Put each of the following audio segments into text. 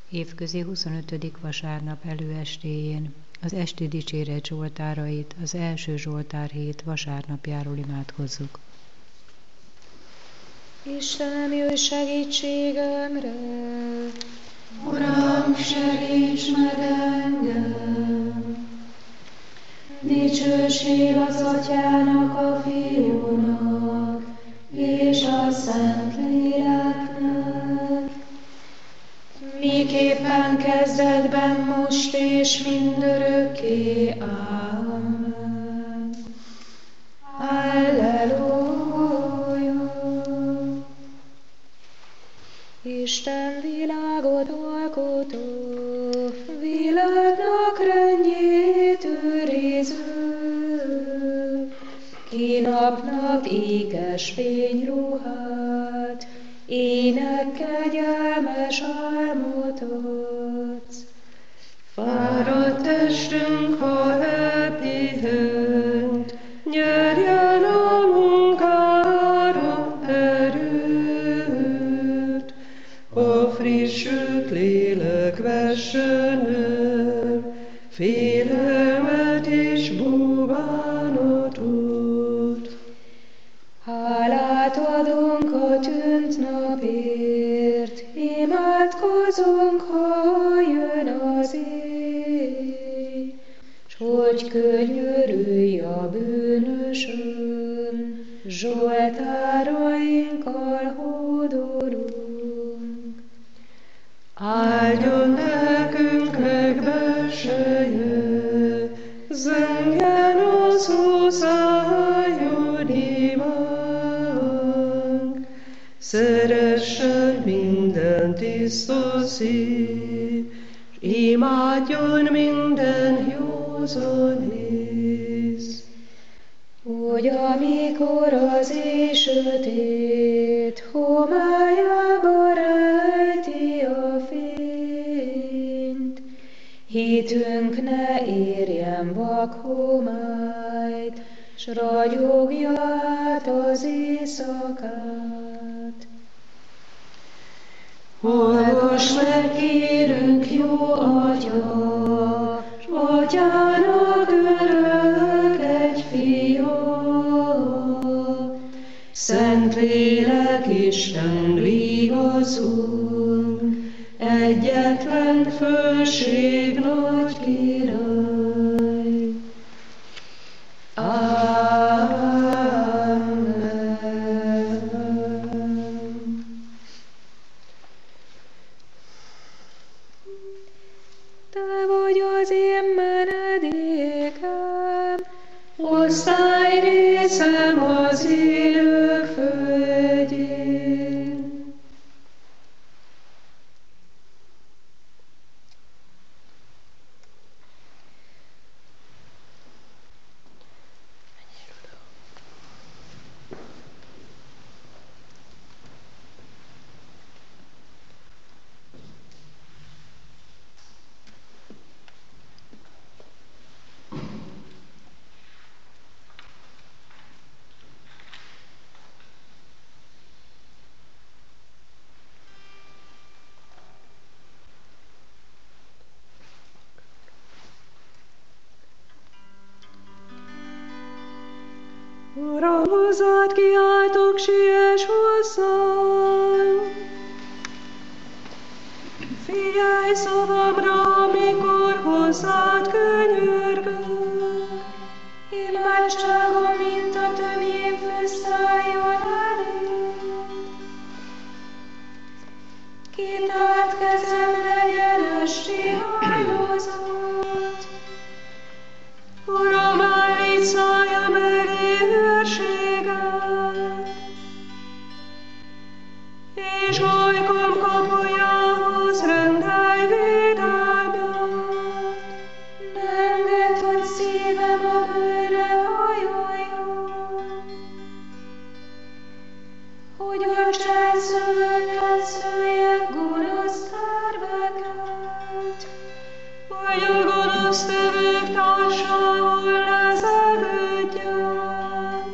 Évközi 25. vasárnap előestéjén az esti dicséret zsoltárait az első zsoltárhét vasárnapjáról imádkozzuk. Istenem, jöjj segítségemre! Uram, segíts meg engem! Dicsőség az Atyának, a Fiúnak, és a Szentléleknek, miképpen kezdetben, most és mindörökké. Amen. Halleluja! Isten világot alkotó, világnak rendjét őriző, ki napnak ékes fényruhát, ének kegyelmes álmot adsz. Fáradt testünk, ha elpihent, nyerjen a munkára erőt. A frissült lélek vessen el, félelmet és búbánatot. Hálát adunk a tűnt napért, imádkozunk, ha jön az éj, s hogy könnyörülj a bűnösön, zsoltárainkkal hódolunk. Áldjon nekünk megbelseje, zengjen az hószájon imánk. Szeressen minden tiszta szív, s imádjon minden józan ész. Hogy amikor az éj sötét homályába rejti a fényt, hitünk ne érjen vak homályt, s ragyogja át az éjszakát. Hallgass meg, kérünk, jó Atya, s Atyának örök egy fia. Szentlélek, Isten vigaszunk, egyetlen fölség nagy király. Amen. Te vagy az én menedékem, Osztályrészem az élők földjén. Uram, hozzád kiáltok, siess hozzám. Figyelj szavamra, amikor hozzád könyörgök. imádságom, mint a tömjén főszálljon eléd. Kitárt kezem legyen esti áldozat. Uram, állíts szájam elé őrséget, és ajkom kapujához rendelj védelmet. Ne engedd, hogy szívem a bűnre hajoljon, hogy a cselszövőkkel szőjek gonosz terveket, Vagy a gonosztevők társául lezerődjön.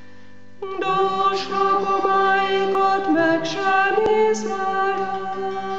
Dós rakomáikat meg sem észlelem,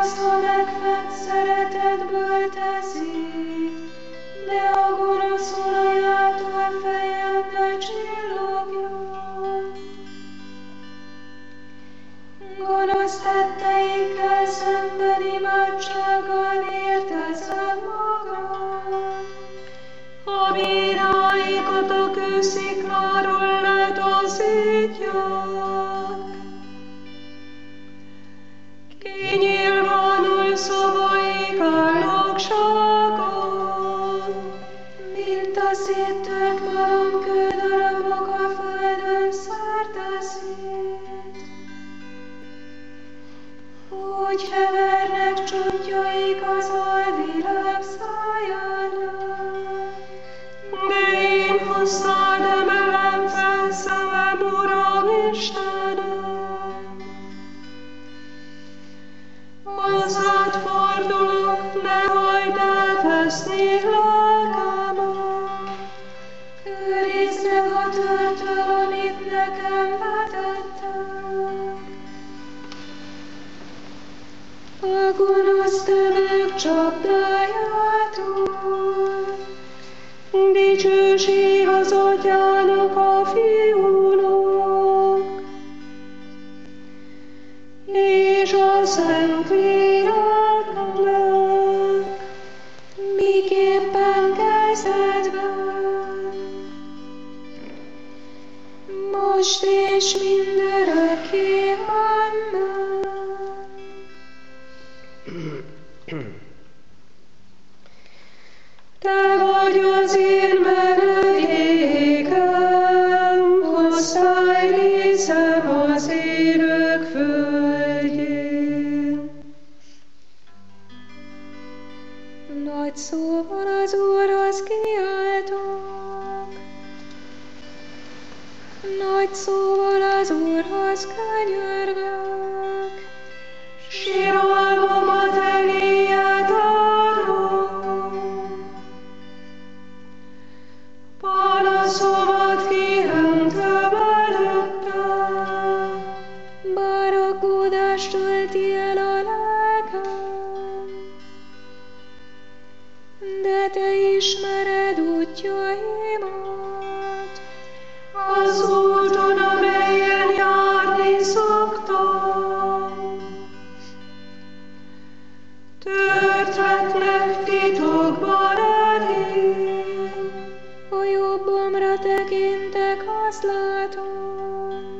azt, ha megfed, szeretetből teszi, de a gonosz olajától fejem ne csillogjon. Gonosz tetteikkel szemben imádsággal értezem magam. A bíráikat a kőszikláról letaszítják. Kinyilvánul szavaik állagságon, mint a széttört malom kődarabok a földön szerte szét. Úgy hevernek csontjaik az alvilág szájánál. De én hozzád emelem fel szemem, Uram Istenem. Hozzád fordulok, ne hagyd elveszni lelkemet. Őrizd meg a törtől, amit nekem vetettek. A gonosz tevők csapdájától. Dicsőség az Atyának, a Fiúnak, és a Szentléleknek, miképpen kezdetben, most és mindörökké. Amen. Te vagy az én menedékem, osztályrészem az élők földjén. Nagy szóval az Úrhoz kiáltok, nagy szóval az Úrhoz könyörgök. Síralmamat eléje tárom, panaszomat kiöntöm előttem. Barakkódást tölti el a lelkem, de te ismered útjaimat. Az úton, amelyen járni szoktam, törthetnek titokban elém. A jobbomra tekintek, azt látom,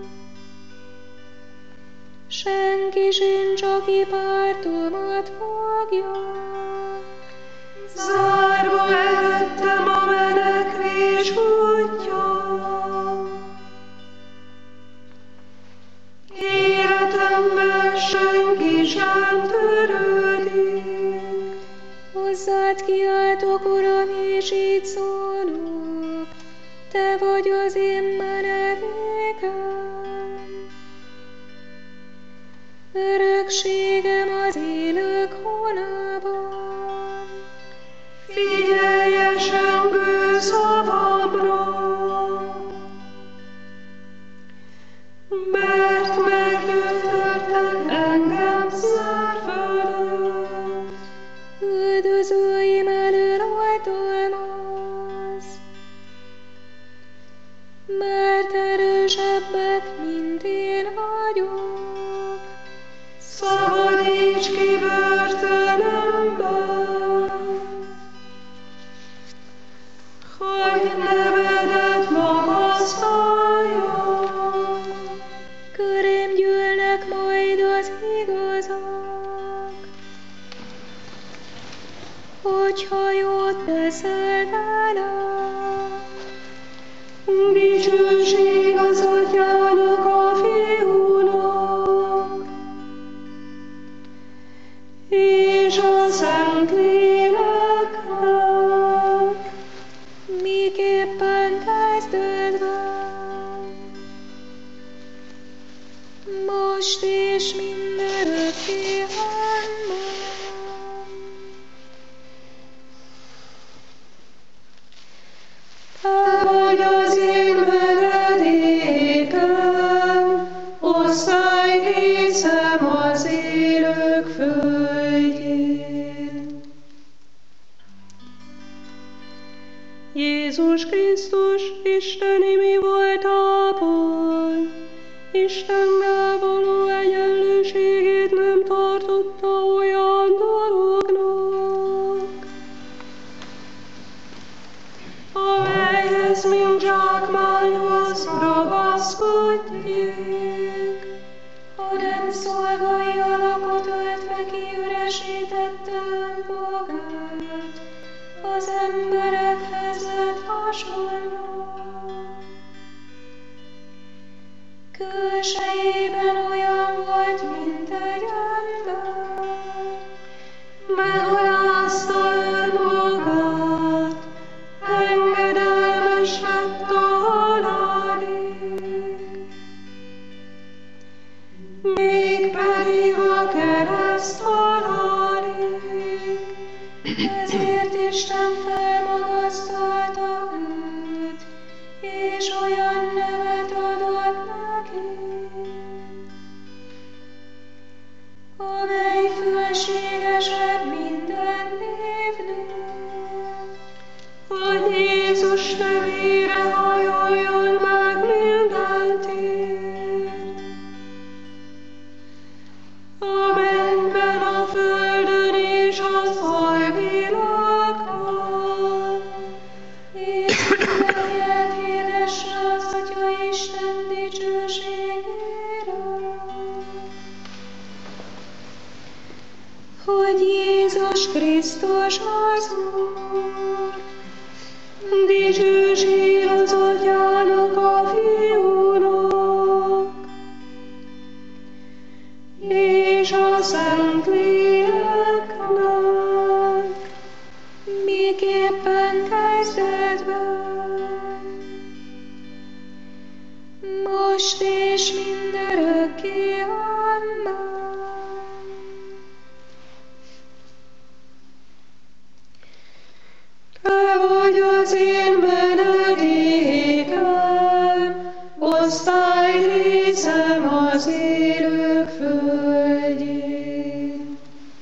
senki sincs, aki pártomat fogja. Zárva előttem a menekvés útja, életemben senki sem törődik. Hozzád kiáltok, Uram, és így szólok, te vagy az én menedékem. Örökségem az élők honában. Figyelj esengő szavamra, mert meggyőztörtek engem szárfölött. Üldözőim elől oltalmaz, mert erősebbek, mint én vagyok. Szabadíts ki börtönömben, hogy nevedet magasztaljam. Körém gyűlnek majd az igazak, hogyha jót teszel velem. Dicsőség az Atyának, a Fiúnak, és a Szentléleknek, miképpen kezdetben, most és mindörökké. Amen. te vagy az én menedékem, osztályrészem az élők földjén. Jézus Krisztus isteni mi voltában, Istennel való egyenlőségét nem tartotta olyan dolognak, amelyhez mint zsákmányhoz ragaszkodjék, hanem szolgai alakot öltve kiüresítette önmagát, az emberekhez lett hasonló. Külsejében olyan volt, mint egy ember, megalázta önmagát, engedelmes lett a halálig, mégpedig a kereszt halálig. ezért Isten felmagasztalta őt, és olyan nevet adott neki, amely fölségesebb minden névnél, Hogy Jézus nevére hajoljon meg minden tér, a mennyben, a földön és az alvilágban. és mindenért hirdesse az Atya Isten dicsőségére, hogy Jézus Krisztus az Úr. Dicsőség az Atyának, a Fiúnak, és a Szentléleknek, miképpen kezdetben, most és mindörökké. Amen. Te vagy az én menedékem, osztályrészem az élők földjén.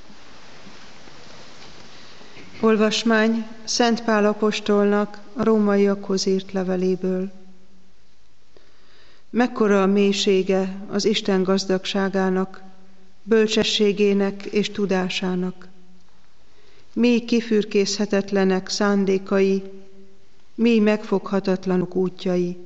Olvasmány Szent Pál apostolnak a rómaiakhoz írt leveléből. Mekkora a mélysége az Isten gazdagságának, bölcsességének és tudásának. Mély kifürkészhetetlenek szándékai, mély megfoghatatlanok útjai.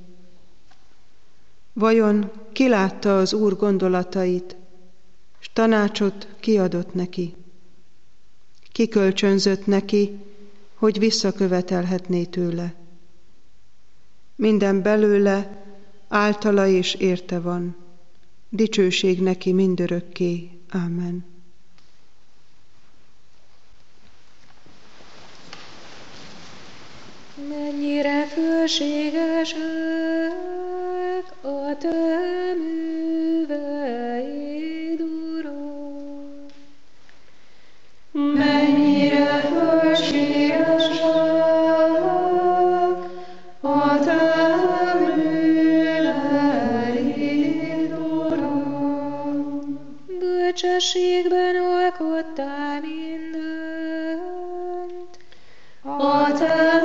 Vajon ki látta az Úr gondolatait, s tanácsot kiadott neki? Ki kölcsönzött neki, hogy visszakövetelhetné tőle? Minden belőle, általa és érte van. Dicsőség neki mindörökké. Ámen. Mennyire fölségesek a te műveid, Uram! Mennyire fölségesek a te műveid, Uram! Bölcsességben alkottál mindent, A te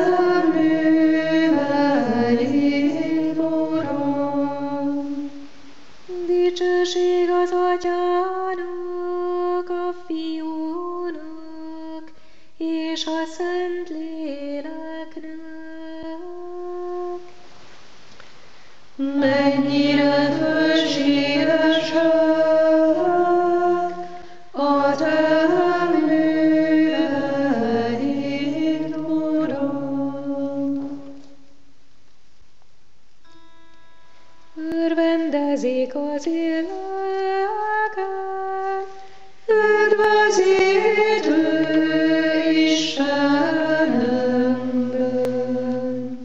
műveid, Uram! dicsőség az Atyának, a Fiúnak és a Szentléleknek. Mennyire fölségesek a te műveid, Uram! Örvendezik az élek, Üdvözítő Istenünkben!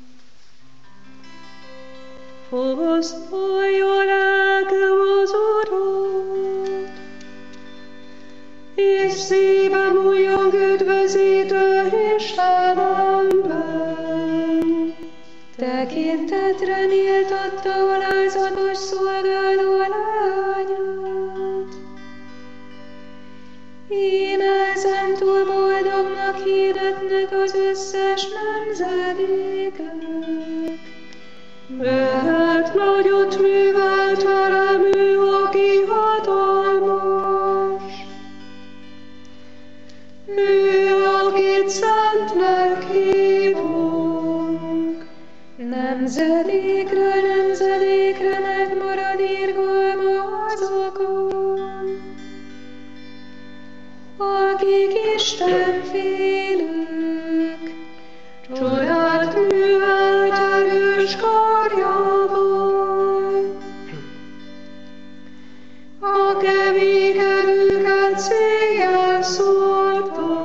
Hozolja lelkem az Urat, és szívem újjong üdvözítő Istenemben. tekintetre méltatta alázatos szolgáló lányát. Íme ezentúl boldognak hirdetnek az összes nemzedéken. Nemzedékről nemzedékre megmarad irgalma azokon, akik Isten félők, csodát művelt erős karjával. A kemény erőket széjjel szórta,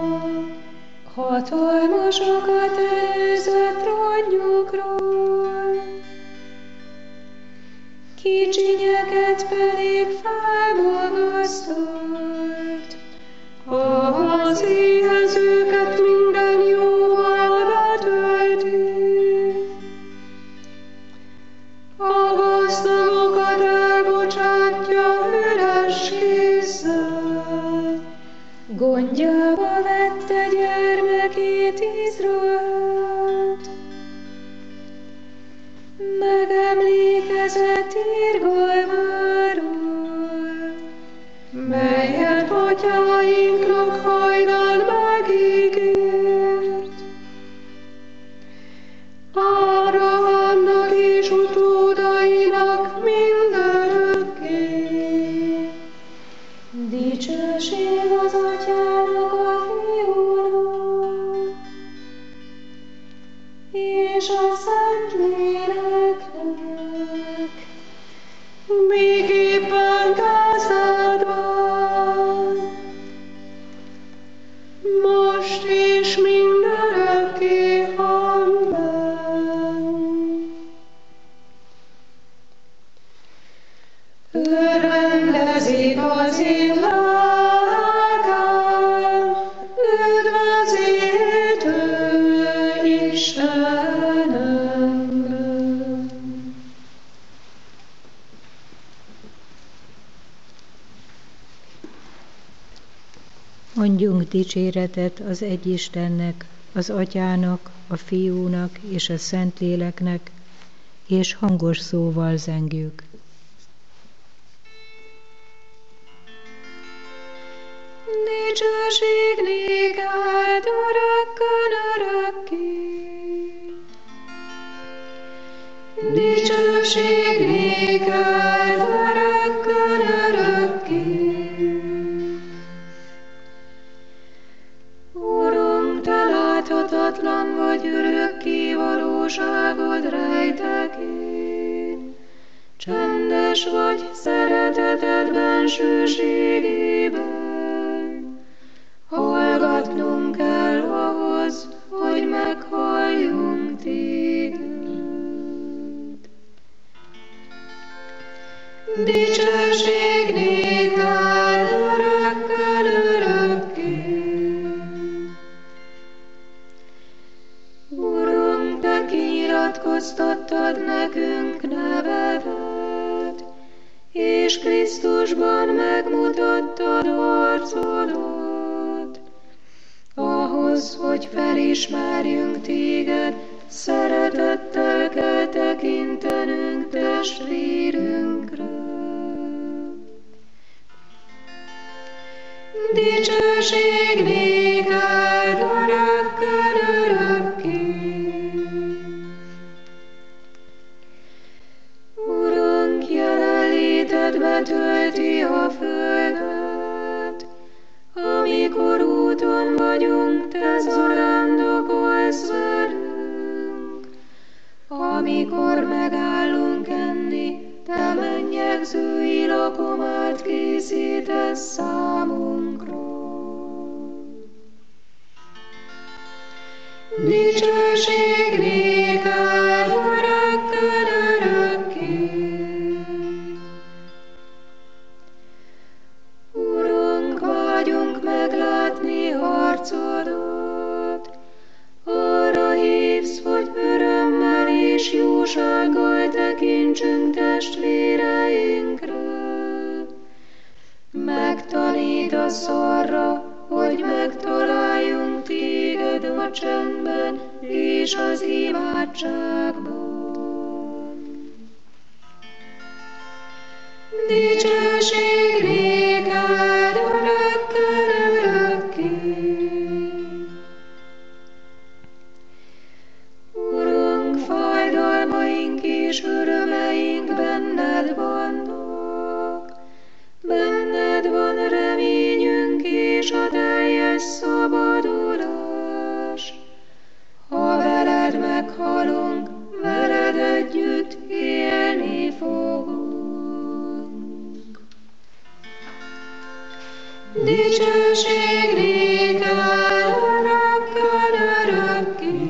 hatalmasokat előzött rongyokról, kicsinyeket pedig felmagasztott, az éhezőket minden jóval betölti, a gazdagokat elbocsátja üres kézzel, gondjába vette gyermekét Izraelt. Megemlékezett irgalmáról, melyet atyáinknak hajnal megígért. Ábrahámnak és utódainak mindörökké. Dicsőség az atyának, a fiúnak, és a Szentléleknek, miképpen kezdetben, most és mindörökké. Amen. Örvendezik az én lelkem, üdvözítő Istenemben. Mondjunk dicséretet az egy Istennek, az Atyának, a Fiúnak és a Szentléleknek, és hangos szóval zengjük. Dicsőség néked örökkön örökké. Dicsőség néked örökkön örökké. Uram, te láthatatlan vagy, örökké valóságod rejtekén. Csendes vagy szereteted bensőségében. Hallgatnunk kell ahhoz, hogy meghalljunk téged. Dicsőség néked örökkön örökké. Uram, te kinyilatkoztattad nekünk nevedet, és Krisztusban megmutattad arcodat, ahhoz, hogy felismerjünk téged, szeretettel kell tekintenünk testvérünkre. Dicsőség néked örökkön örökké. Urunk, jelenléted betölti a földet, amikor úton vagyunk, te zarándokolsz velünk. Amikor megállunk enni, te mennyegzői lakomát készítesz számunkra. Dicsőség néked örökkön örökké. Urunk, vágyunk meglátni arcodat, arra hívsz, hogy örömmel és jósággal tekintsünk testvéreinkre. Megtanítasz arra, hogy megtaláljunk téged a csendben és az imádságban. Dicsőség néked örökkön örökké. Urunk, fájdalmas a teljes szabadulás. Ha veled meghalunk, veled együtt élni fogunk. Dicsőség néked örökkön örökké.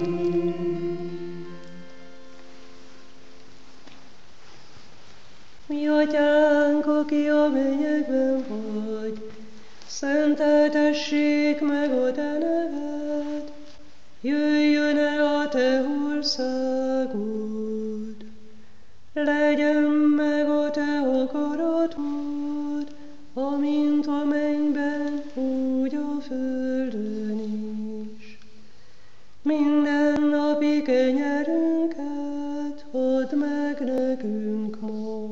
Mi atyánk, aki a mennyekben vagy, szenteltessék meg a te neved, jöjjön el a te országod, legyen meg a te akaratod, amint a mennyben, úgy a földön is. Minden napi kenyerünket add meg nekünk ma,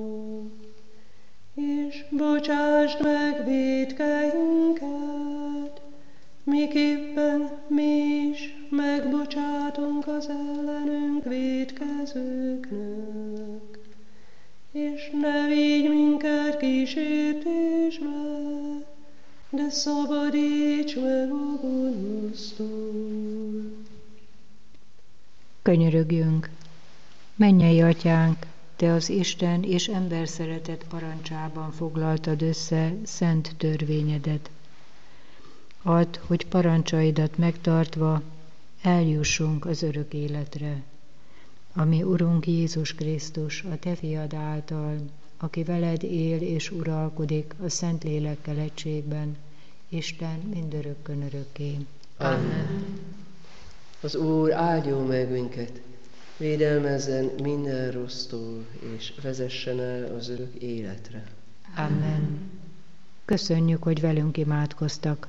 és bocsásd meg vétkeinket, miképpen mi is megbocsátunk az ellenünk vétkezőknek. És ne vigy minket kísértésbe, de szabadíts meg a gonosztól. Könyörögjünk! Mennyei Atyánk, Te az Isten és ember szeretet parancsában foglaltad össze szent törvényedet. Add, hogy parancsaidat megtartva eljussunk az örök életre, ami Urunk Jézus Krisztus, a Te fiad által, aki veled él és uralkodik a Szentlélekkel egységben, Isten mindörökkön örökké. Amen. Az Úr áldjon meg minket, védelmezzen minden rossztól, és vezessen el az örök életre. Amen. Köszönjük, hogy velünk imádkoztak.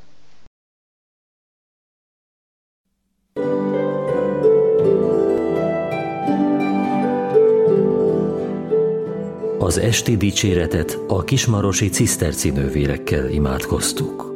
Az esti dicséretet a kismarosi ciszterci nővérekkel imádkoztuk.